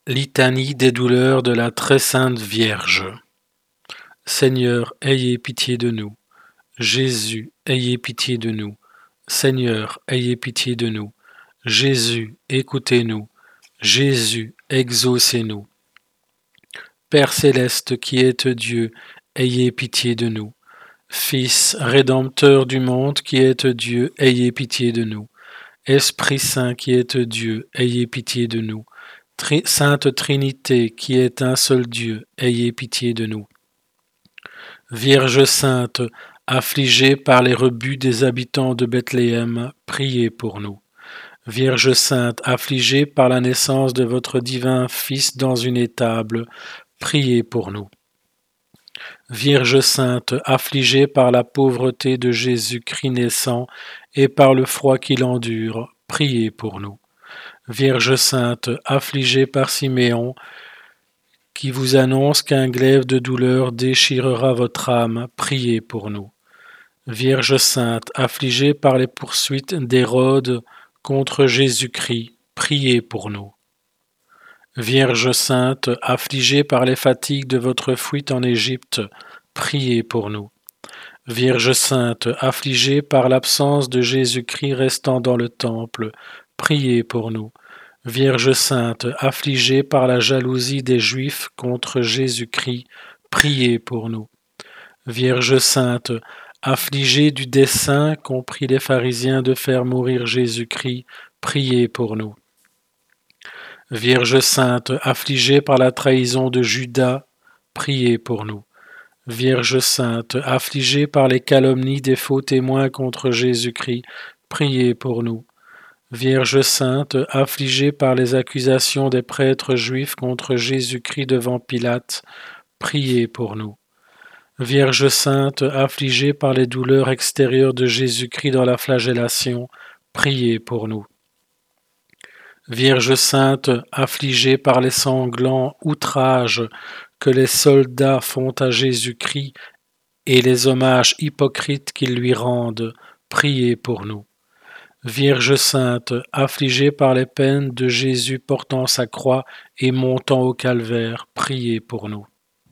Litanie des douleurs de la très sainte Vierge. Seigneur, ayez pitié de nous. Jésus, ayez pitié de nous. Seigneur, ayez pitié de nous. Jésus, écoutez-nous. Jésus, exaucez-nous. Père céleste qui êtes Dieu, ayez pitié de nous. Fils rédempteur du monde qui êtes Dieu, ayez pitié de nous. Esprit Saint qui êtes Dieu, ayez pitié de nous. Sainte Trinité qui est un seul Dieu, ayez pitié de nous. Vierge sainte, affligée par les rebuts des habitants de Bethléem, priez pour nous. Vierge sainte, affligée par la naissance de votre divin Fils dans une étable, priez pour nous. Vierge sainte, affligée par la pauvreté de Jésus-Christ naissant et par le froid qu'il endure, priez pour nous. Vierge sainte, affligée par Siméon, qui vous annonce qu'un glaive de douleur déchirera votre âme, priez pour nous. Vierge sainte, affligée par les poursuites d'Hérode contre Jésus-Christ, priez pour nous. Vierge sainte, affligée par les fatigues de votre fuite en Égypte, priez pour nous. Vierge sainte, affligée par l'absence de Jésus-Christ restant dans le temple, priez pour nous. Vierge sainte, affligée par la jalousie des Juifs contre Jésus-Christ, priez pour nous. Vierge sainte, affligée du dessein qu'ont pris les pharisiens de faire mourir Jésus-Christ, priez pour nous. Vierge sainte, affligée par la trahison de Judas, priez pour nous. Vierge sainte, affligée par les calomnies des faux témoins contre Jésus-Christ, priez pour nous. Vierge sainte, affligée par les accusations des prêtres juifs contre Jésus-Christ devant Pilate, priez pour nous. Vierge sainte, affligée par les douleurs extérieures de Jésus-Christ dans la flagellation, priez pour nous. Vierge sainte, affligée par les sanglants outrages que les soldats font à Jésus-Christ et les hommages hypocrites qu'ils lui rendent, priez pour nous. Vierge sainte, affligée par les peines de Jésus portant sa croix et montant au calvaire, priez pour nous.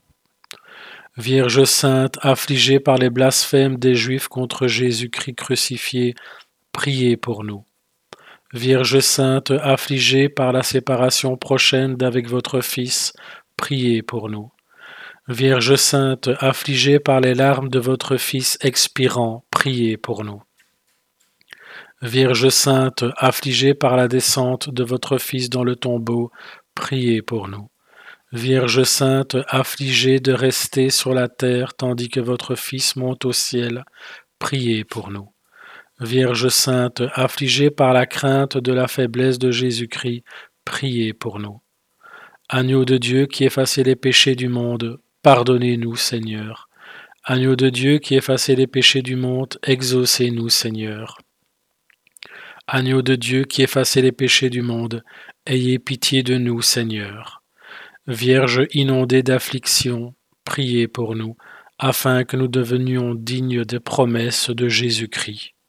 Vierge sainte, affligée par les blasphèmes des Juifs contre Jésus-Christ crucifié, priez pour nous. Vierge sainte, affligée par la séparation prochaine d'avec votre Fils, priez pour nous. Vierge sainte, affligée par les larmes de votre Fils expirant, priez pour nous. Vierge sainte, affligée par la descente de votre Fils dans le tombeau, priez pour nous. Vierge sainte, affligée de rester sur la terre tandis que votre Fils monte au ciel, priez pour nous. Vierge sainte, affligée par la crainte de la faiblesse de Jésus-Christ, priez pour nous. Agneau de Dieu qui effacez les péchés du monde, pardonnez-nous, Seigneur. Agneau de Dieu qui effacez les péchés du monde, exaucez-nous, Seigneur. Agneau de Dieu qui effacez les péchés du monde, ayez pitié de nous, Seigneur. Vierge inondée d'affliction, priez pour nous, afin que nous devenions dignes des promesses de Jésus-Christ.